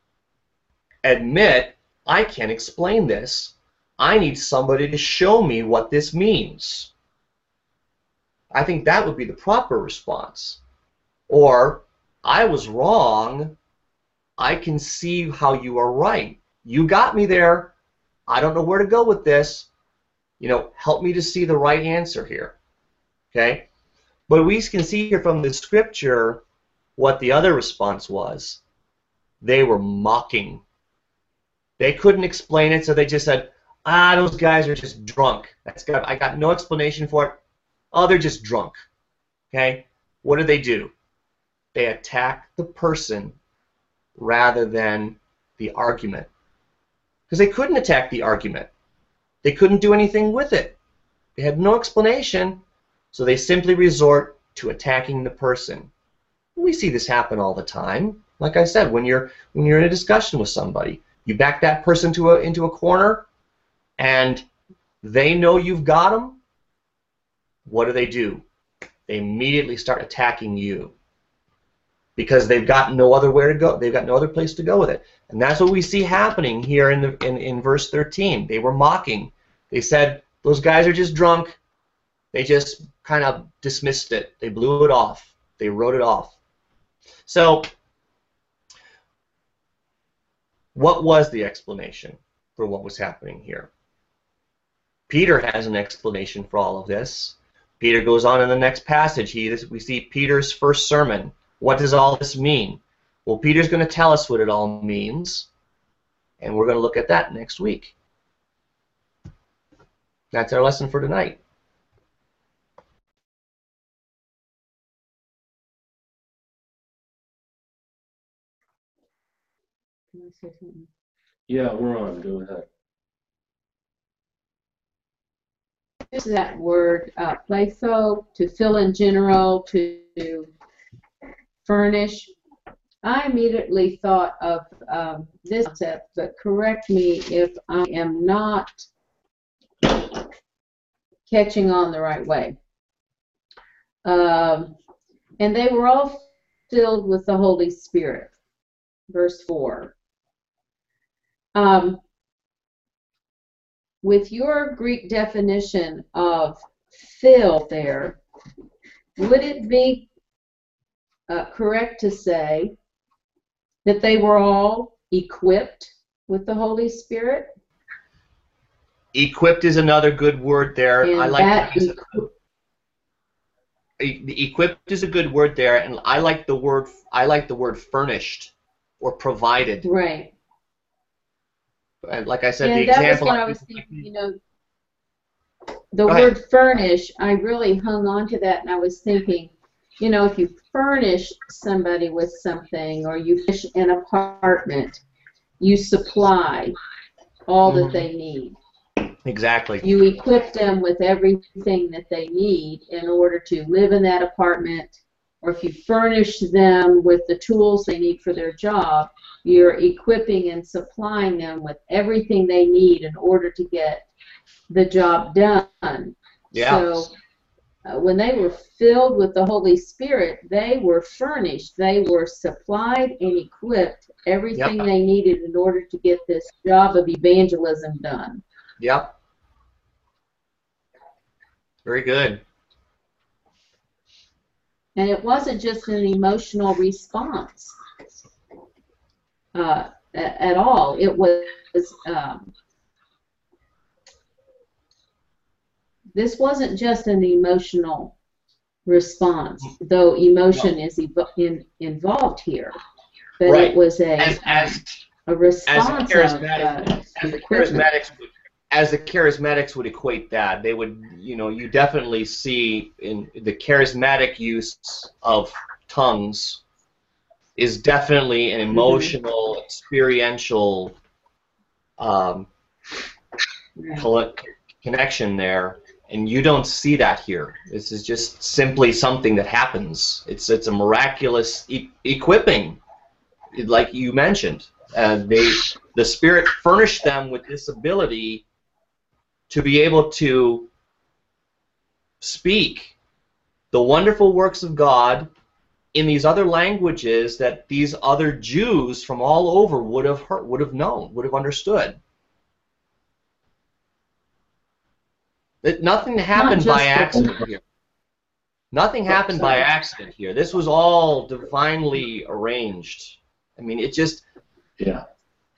admit I can't explain this. I need somebody to show me what this means." I think that would be the proper response. Or, "I was wrong. I can see how you are right. You got me there. I don't know where to go with this. You know, help me to see the right answer here." Okay? But we can see here from the scripture what the other response was. They were mocking. They couldn't explain it, so they just said, "Ah, those guys are just drunk. That's got, I got no explanation for it. Oh, they're just drunk." Okay? What did they do? They attacked the person rather than the argument. Because they couldn't attack the argument. They couldn't do anything with it. They had no explanation, so they simply resort to attacking the person. We see this happen all the time. Like I said, when you're when you're in a discussion with somebody, you back that person to a, into a corner, and they know you've got them. What do they do? They immediately start attacking you because they've got no other where to go. They've got no other place to go with it, and that's what we see happening here in the in, in verse thirteen. They were mocking. They said those guys are just drunk. They just kind of dismissed it. They blew it off. They wrote it off. So, what was the explanation for what was happening here? Peter has an explanation for all of this. Peter goes on in the next passage. He, we see Peter's first sermon. What does all this mean? Well, Peter's going to tell us what it all means, and we're going to look at that next week. That's our lesson for tonight. Can I say something? Yeah, we're on. Go ahead. Use that word, uh, pletho, to fill in general, to furnish. I immediately thought of um, this concept, but correct me if I am not catching on the right way. Um, and they were all filled with the Holy Spirit. Verse four. Um, with your Greek definition of fill there, would it be uh, correct to say that they were all equipped with the Holy Spirit? Equipped is another good word there. And I like that to use equipped is a good word there, and I like the word I like the word furnished or provided. Right. And like I said, And the that example. was what I was thinking. You know, the Go ahead. word furnish, I really hung on to that, and I was thinking, you know, if you furnish somebody with something, or you furnish an apartment, you supply all Mhm. that they need. Exactly. You equip them with everything that they need in order to live in that apartment, or if you furnish them with the tools they need for their job, you're equipping and supplying them with everything they need in order to get the job done. Yeah. So uh, when they were filled with the Holy Spirit, they were furnished, they were supplied and equipped everything Yep. they needed in order to get this job of evangelism done. Yep. Very good. And it wasn't just an emotional response uh, a- at all. It was, um, this wasn't just an emotional response, though emotion is evo in, involved here. But Right. it was a, As as a response as of the charismatic, uh, as the equipment. charismatics would, as the charismatics would equate that, they would, you know, you definitely see in the charismatic use of tongues is definitely an emotional, experiential um, Right. coll- connection there, and you don't see that here. This is just simply something that happens. It's it's a miraculous e- equipping, like you mentioned. Uh, they the Spirit furnished them with this ability to be able to speak the wonderful works of God in these other languages that these other Jews from all over would have heard, would have known, would have understood. That nothing happened just by the- accident here. Nothing happened by Sorry. accident here. This was all divinely arranged. I mean, it just Yeah.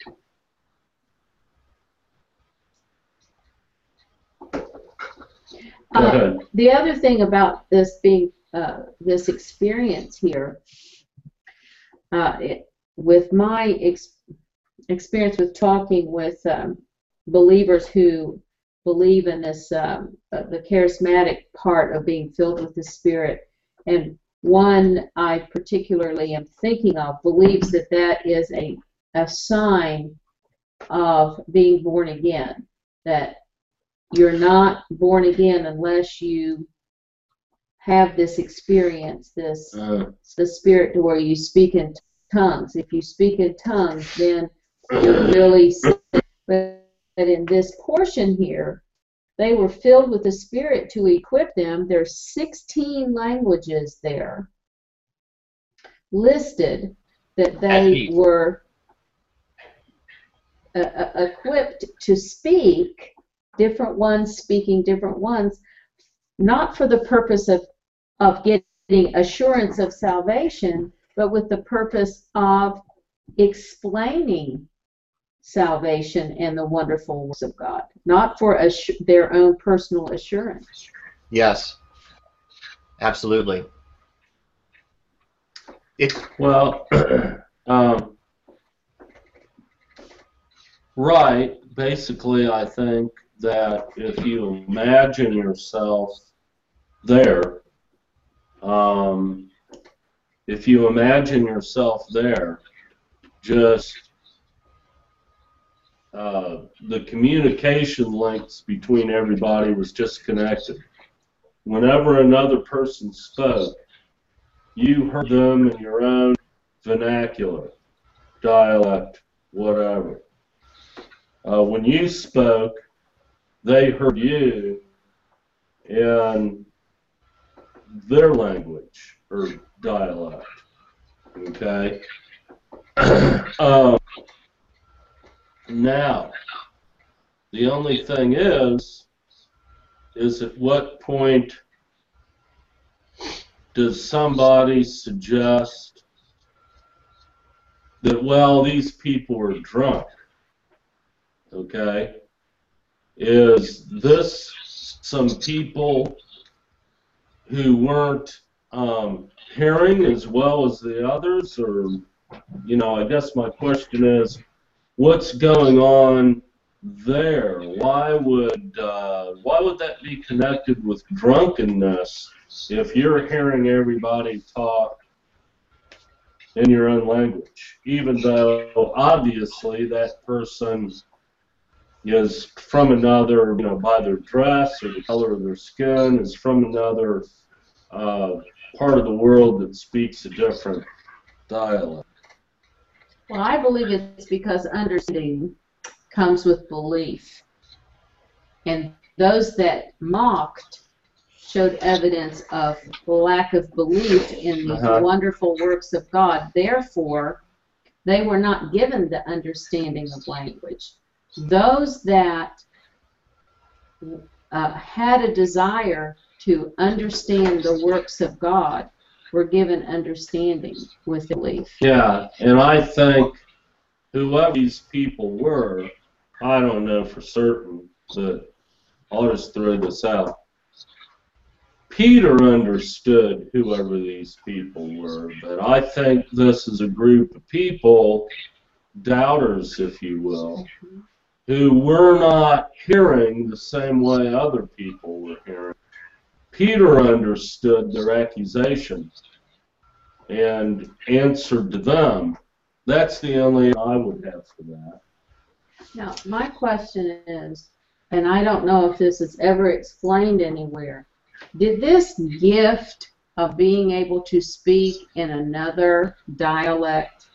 Go Uh, ahead. the other thing about this being uh, this experience here, uh, it, with my ex experience with talking with um, believers who believe in this, um, uh, the charismatic part of being filled with the Spirit, and one I particularly am thinking of believes that that is a, a sign of being born again, that you're not born again unless you have this experience, this Uh, the Spirit, to where you speak in tongues. If you speak in tongues, then you're really saved. But in this portion here, they were filled with the Spirit to equip them. There's sixteen languages there listed that they Epi. were uh, uh, equipped to speak, different ones speaking different ones, not for the purpose of, of getting assurance of salvation, but with the purpose of explaining salvation and the wonderful works of God, not for assu- their own personal assurance. Yes, absolutely. It, Well, um, right. Basically, I think that if you imagine yourself there, um, if you imagine yourself there, just uh, the communication links between everybody was disconnected. Whenever another person spoke, you heard them in your own vernacular, dialect, whatever. Uh, when you spoke, they heard you in their language or dialect. Okay? um, now, the only thing is, is at what point does somebody suggest that, well, these people are drunk? Okay? Is this some people who weren't um, hearing as well as the others? Or, you know, I guess my question is, what's going on there? Why would, uh, why would that be connected with drunkenness if you're hearing everybody talk in your own language, even though obviously that person is from another, you know, by their dress or the color of their skin, is from another uh, part of the world that speaks a different dialect? Well, I believe it's because understanding comes with belief. And those that mocked showed evidence of lack of belief in these Uh-huh. wonderful works of God. Therefore, they were not given the understanding of language. Those that uh, had a desire to understand the works of God were given understanding with belief. Yeah, and I think whoever these people were, I don't know for certain, but I'll just throw this out. Peter understood whoever these people were, but I think this is a group of people, doubters, if you will, who were not hearing the same way other people were hearing. Peter understood their accusations and answered to them. That's the only I would have for that. Now, my question is, and I don't know if this is ever explained anywhere, did this gift of being able to speak in another dialect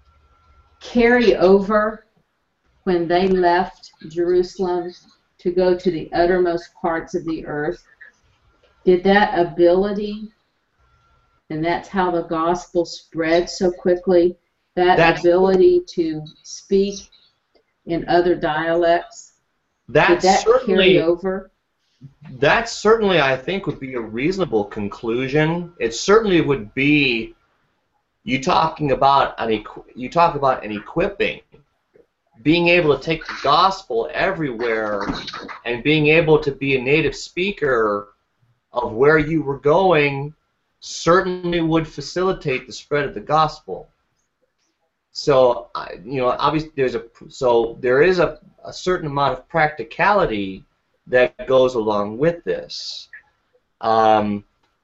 carry over when they left Jerusalem to go to the uttermost parts of the earth? Did that ability, and that's how the gospel spread so quickly, that That's- ability to speak in other dialects, did That that certainly, carry over? that certainly, I think, would be a reasonable conclusion. It certainly would be. You talking about an equi- you talk about an equipping, being able to take the gospel everywhere, and being able to be a native speaker of where you were going, certainly would facilitate the spread of the gospel. So, I- you know, obviously there's a so there is a, a certain amount of practicality that goes along with this. Um,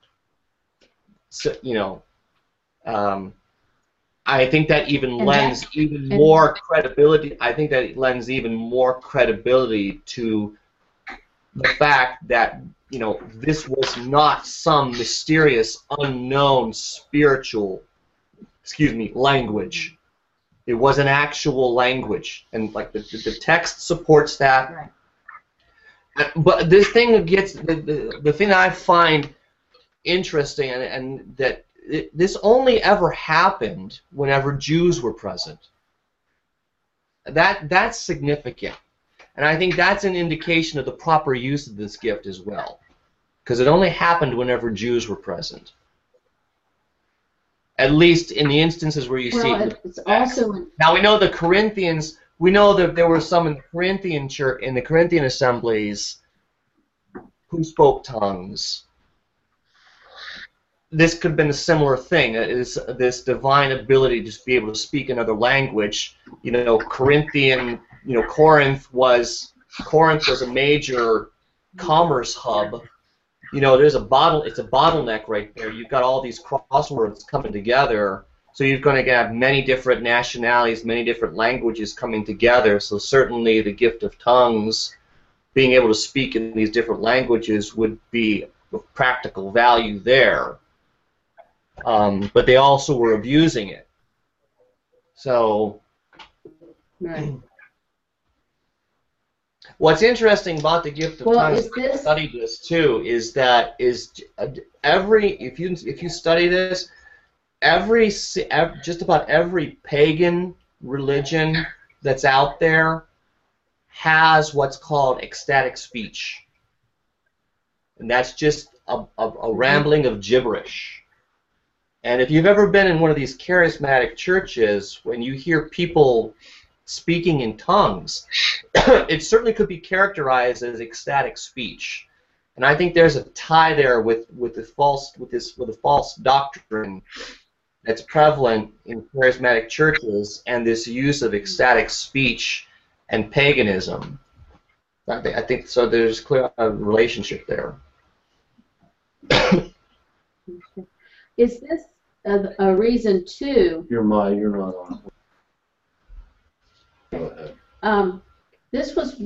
so, you know, um, I think that even And lends that- even and- more credibility. I think that it lends even more credibility to the fact that, you know, this was not some mysterious, unknown spiritual, excuse me, language. It was an actual language, and like the, the, the text supports that. Right. But this thing that gets the, the, the thing that I find interesting, and, and that it, this only ever happened whenever Jews were present. That that's significant, and I think that's an indication of the proper use of this gift as well, because it only happened whenever Jews were present. At least in the instances where you well, see it, it. it's also in, Now we know the Corinthians. We know that there were some in the Corinthian church, in the Corinthian assemblies, who spoke tongues. This could have been a similar thing. It is this divine ability to just be able to speak another language. You know, Corinthian. You know, Corinth was Corinth was a major commerce hub. You know, there's a bottle. It's a bottleneck right there. You've got all these crosswords coming together. So you're going to have many different nationalities, many different languages coming together. So certainly the gift of tongues, being able to speak in these different languages, would be of practical value there. Um, but they also were abusing it. So right. what's interesting about the gift of Well, tongues, is this- I studied this too, is that is every if you if you study this, every just about every pagan religion that's out there has what's called ecstatic speech, and that's just a, a, a rambling of gibberish. And if you've ever been in one of these charismatic churches, when you hear people speaking in tongues, it certainly could be characterized as ecstatic speech. And I think there's a tie there with with the false with this with a false doctrine that's prevalent in charismatic churches and this use of ecstatic speech and paganism. I think, I think so. There's clear a relationship there. Is this a, a reason too? You're my, you're not on. Go ahead. Um, this was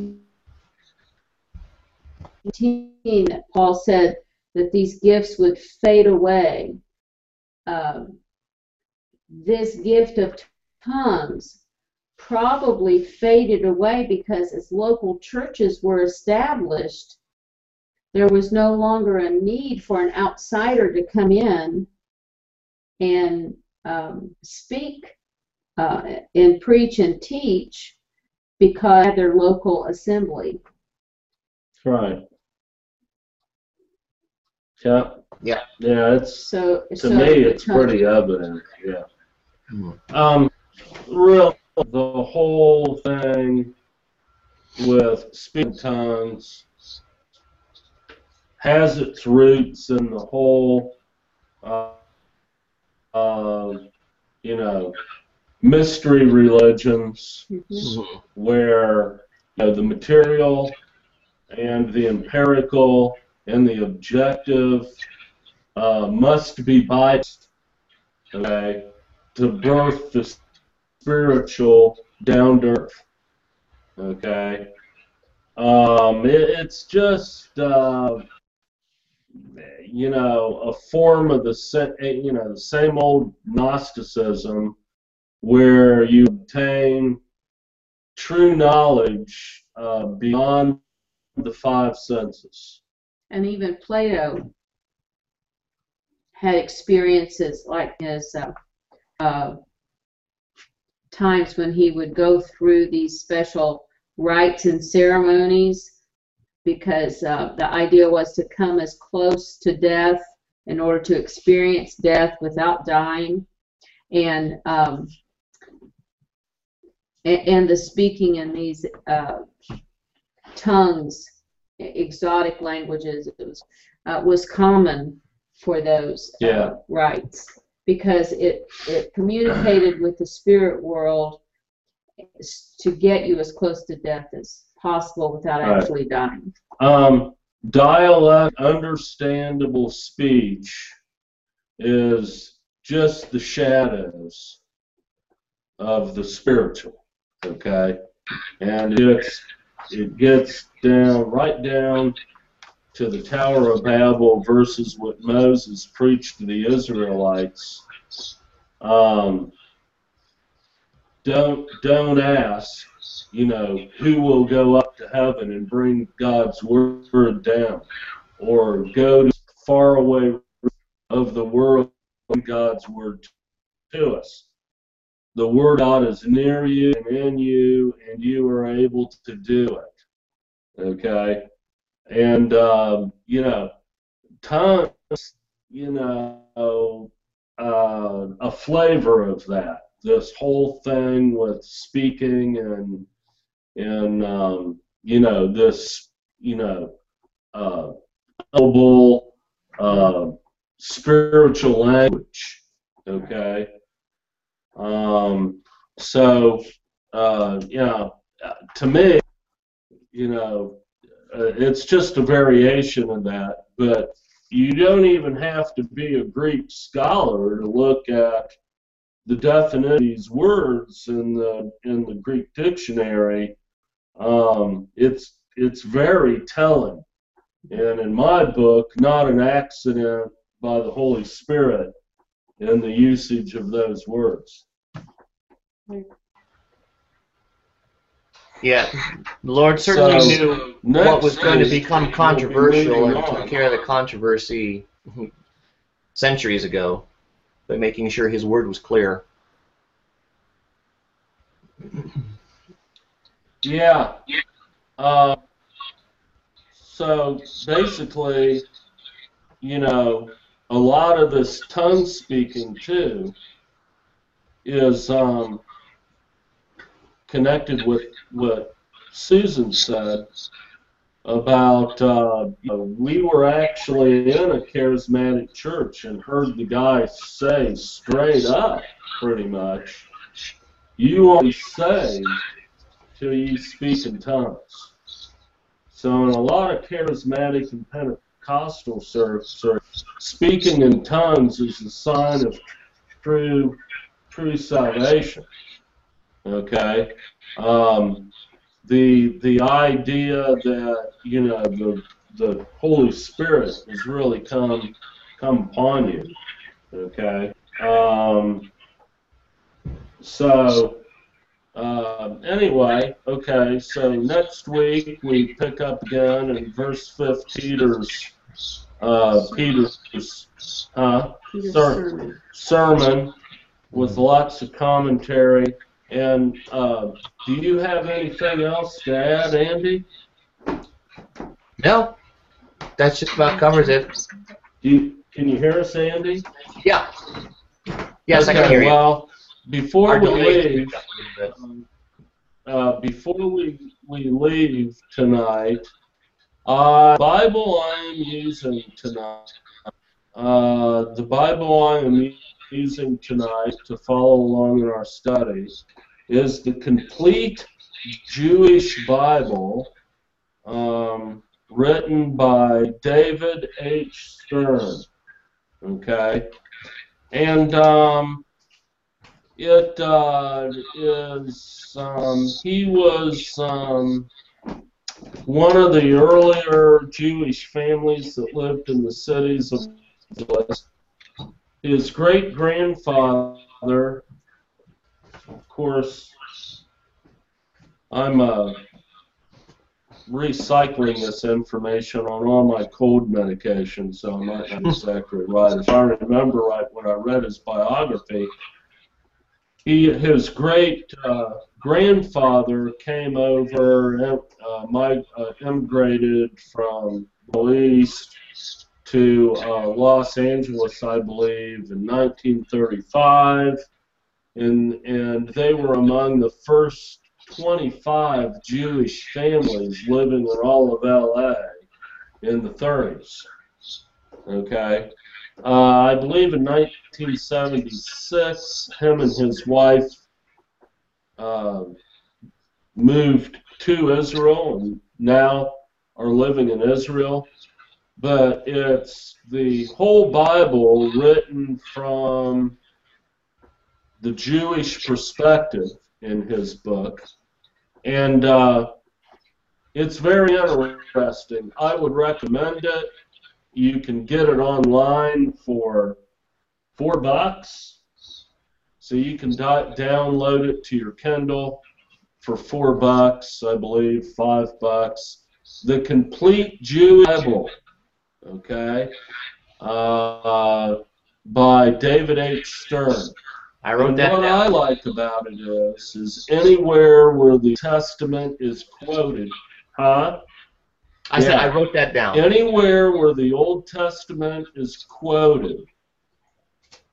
that Paul said that these gifts would fade away. Um, this gift of tongues probably faded away because as local churches were established, there was no longer a need for an outsider to come in and um, speak uh, and preach and teach because of their local assembly. Right. Yeah. Yeah. Yeah, it's So to so me the it's tongue- pretty evident. Yeah. Mm-hmm. Um, real the whole thing with speaking tongues has its roots in the whole, uh, uh, you know, mystery religions Mhm. where you know, the material and the empirical and the objective uh, must be biased, okay, to birth the spiritual down to earth, okay. Um, it, it's just uh, you know a form of the sa- you know the same old Gnosticism where you obtain true knowledge uh, beyond the five senses. And even Plato had experiences like his uh, uh, times when he would go through these special rites and ceremonies because uh, the idea was to come as close to death in order to experience death without dying. And um, and, and the speaking in these uh, tongues, exotic languages, it was uh, was common for those uh, Yeah. rites because it it communicated with the spirit world to get you as close to death as possible without Right. actually dying. Um, dialect, understandable speech is just the shadows of the spiritual, okay? And it's, it gets down, right down to the Tower of Babel versus what Moses preached to the Israelites. Um, don't, don't ask, you know, who will go up to heaven and bring God's word down, or go to far away of the world and God's word to us. The word of God is near you and in you, and you are able to do it. Okay? And, um, you know, tongues, you know, uh, a flavor of that. This whole thing with speaking and and um, you know this you know uh, noble uh, spiritual language. Okay, um, so uh, yeah, to me, you know, uh, it's just a variation of that, but you don't even have to be a Greek scholar to look at the definition of these words in the in the Greek dictionary. Um, it's it's very telling, and in my book, not an accident by the Holy Spirit in the usage of those words. Yeah, the Lord certainly So, knew next what was going to week, become we'll be controversial moving and took on. care of the controversy centuries ago by making sure His word was clear. Yeah. Uh, so basically, you know, a lot of this tongue speaking too is um, connected with what Susan said about, uh, you know, we were actually in a charismatic church and heard the guy say straight up, pretty much, you only saved till you speak in tongues. So in a lot of charismatic and Pentecostal circles, speaking in tongues is a sign of true, true salvation. Okay, um, the the idea that you know the the Holy Spirit has really come come upon you. Okay, um, so. Uh, anyway, okay, so next week we pick up again in verse fifth, Peter's, uh, Peter's uh, Peter's ser sermon. sermon with lots of commentary. And uh, do you have anything else to add, Andy? No, that just about covers it. Do you, can you hear us, Andy? Yeah. Yes, okay, I can hear you. Well, before Our we delay leave, picked up a little bit. um, uh, before we we leave tonight, uh, the Bible I am using tonight, uh, the Bible I am using tonight to follow along in our study is the Complete Jewish Bible, um, written by David H. Stern. Okay, and um, it uh, is um, he was um, one of the earlier Jewish families that lived in the cities of the West. His great-grandfather, of course, I'm uh, recycling this information on all my cold medication, so I might not be exactly right. If I remember right, when I read his biography, he, his great uh, grandfather came over, uh, my, uh, immigrated from the Middle East to uh, Los Angeles, I believe, in nineteen thirty-five, and and they were among the first twenty-five Jewish families living in all of L A in the thirties. Okay, uh, I believe in nineteen seventy-six, him and his wife uh, moved to Israel and now are living in Israel. But it's the whole Bible written from the Jewish perspective in his book, and uh, it's very interesting. I would recommend it. You can get it online for four bucks, so you can do- download it to your Kindle for four bucks, I believe, five bucks. The Complete Jewish Bible. Okay, uh, by David H. Stern. I wrote and that what down. I like about it is, is anywhere where the Testament is quoted, huh? I said Yeah. I wrote that down. Anywhere where the Old Testament is quoted,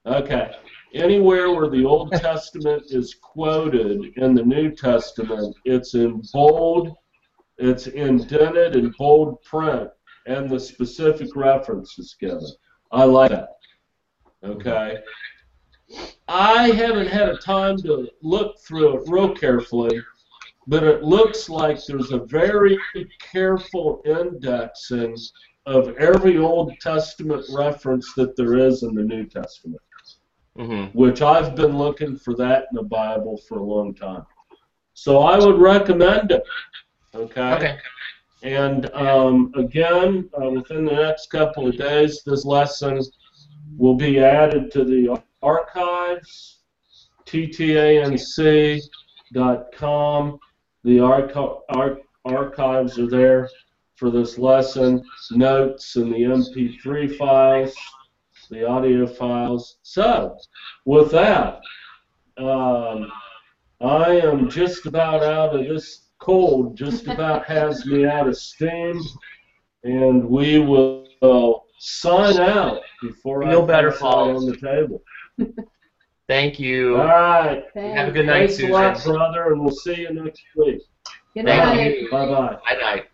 Okay. Anywhere where the Old Testament is quoted in the New Testament, it's in bold, it's indented in bold print, and the specific reference is given. I like that. Okay. I haven't had a time to look through it real carefully, but it looks like there's a very careful indexing of every Old Testament reference that there is in the New Testament, Mm-hmm. which I've been looking for that in the Bible for a long time. So I would recommend it. Okay? Okay. And um, again, uh, within the next couple of days, this lesson will be added to the archives, T T A N C dot com. The archi ar archives are there for this lesson, notes and the M P three files, the audio files. So, with that, um, I am just about out of this cold, just about has me out of steam, and we will sign out before Feel I better, pass Paul. out on the table. Thank you. All right. Have a good night, Thanks a Susan. lot, brother, and we'll see you next week. Good Thank night. you. Bye-bye. Bye night.